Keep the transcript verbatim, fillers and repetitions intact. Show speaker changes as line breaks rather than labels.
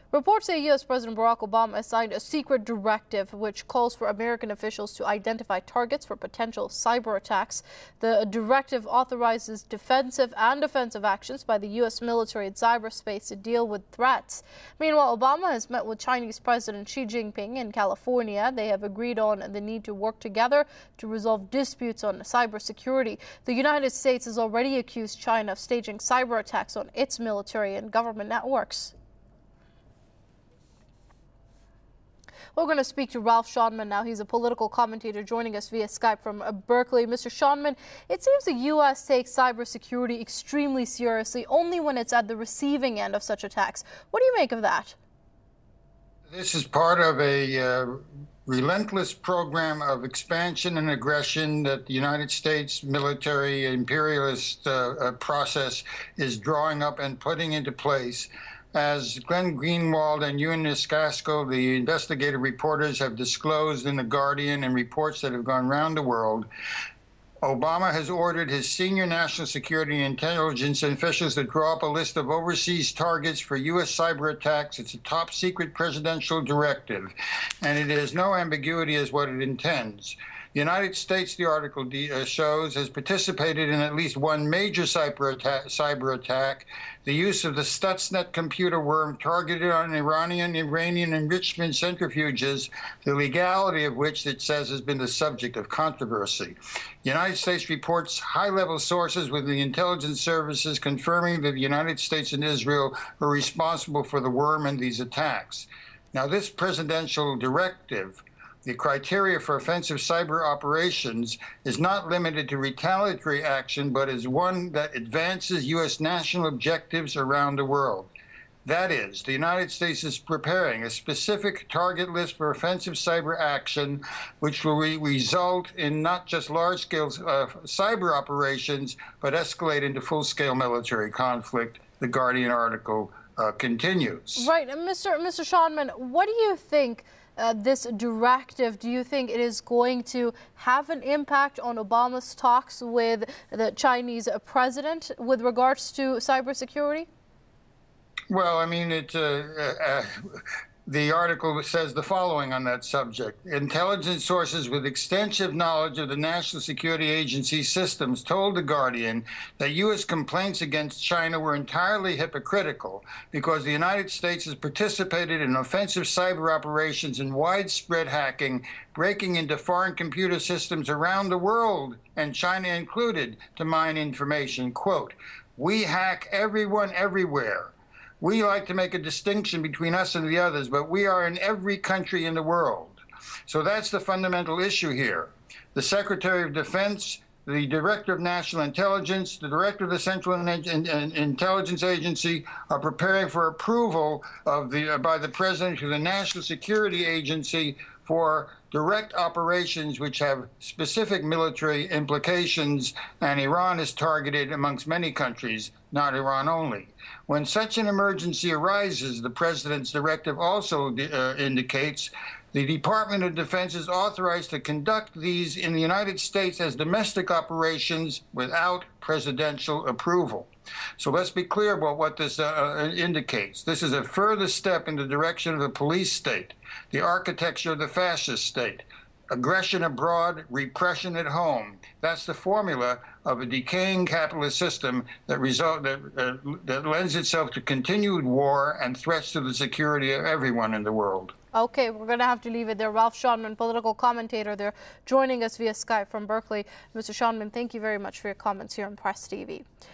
Reports say U S President Barack Obama signed a secret directive which calls for American officials to identify targets for potential cyber attacks. The directive authorizes defensive and offensive actions by the U S military in cyberspace to deal with threats. Meanwhile, Obama has met with Chinese President Xi Jinping in California. They have agreed on the need to work together to resolve disputes on cybersecurity. The United States has already accused China of staging cyber attacks on its military and government networks. We're going to speak to Ralph Schonman now. He's a political commentator joining us via Skype from Berkeley. Mister Schonman, it seems the U S takes cybersecurity extremely seriously, only when it's at the receiving end of such attacks. What do you make of that?
This is part of a uh, relentless program of expansion and aggression that the United States military imperialist uh, uh, process is drawing up and putting into place. As Glenn Greenwald and Ewan Ioscasco, the investigative reporters, have disclosed in The Guardian and reports that have gone around the world, Obama has ordered his senior national security and intelligence officials to draw up a list of overseas targets for U S cyber attacks. It's a top secret presidential directive, and it has no ambiguity as what it intends. The United States, the article uh, shows, has participated in at least one major cyber attack, cyber attack, the use of the Stuxnet computer worm targeted on Iranian Iranian enrichment centrifuges, the legality of which it says has been the subject of controversy. The United States reports high-level sources within the intelligence services confirming that the United States and Israel were responsible for the worm and these attacks. Now, this presidential directive, the criteria for offensive cyber operations, is not limited to retaliatory action, but is one that advances U S national objectives around the world. That is, the United States is preparing a specific target list for offensive cyber action, which will re result in not just large-scale uh, cyber operations, but escalate into full-scale military conflict, the Guardian article uh, continues.
Right. And Mister Mister Schonman, what do you think Uh, this directive, do you think it is going to have an impact on Obama's talks with the Chinese president with regards to cybersecurity?
Well, I mean, it, uh, uh, the article says the following on that subject. Intelligence sources with extensive knowledge of the National Security Agency systems told The Guardian that U S complaints against China were entirely hypocritical because the United States has participated in offensive cyber operations and widespread hacking, breaking into foreign computer systems around the world, and China included, to mine information. Quote, "We hack everyone everywhere. We like to make a distinction between us and the others, but we are in every country in the world." So that's the fundamental issue here. The Secretary of Defense, the Director of National Intelligence, the Director of the Central Intelligence Agency are preparing for approval of the, uh, by the President to the National Security Agency for direct operations which have specific military implications, and Iran is targeted amongst many countries, not Iran only. When such an emergency arises, the President's directive also uh, indicates the Department of Defense is authorized to conduct these in the United States as domestic operations without presidential approval. So let's be clear about what this uh, indicates. This is a further step in the direction of the police state, the architecture of the fascist state. Aggression abroad, repression at home. That's the formula of a decaying capitalist system that, result, that, uh, that lends itself to continued war and threats to the security of everyone in the world.
Okay, we're going to have to leave it there. Ralph Schonman, political commentator there, joining us via Skype from Berkeley. Mister Schonman, thank you very much for your comments here on Press T V.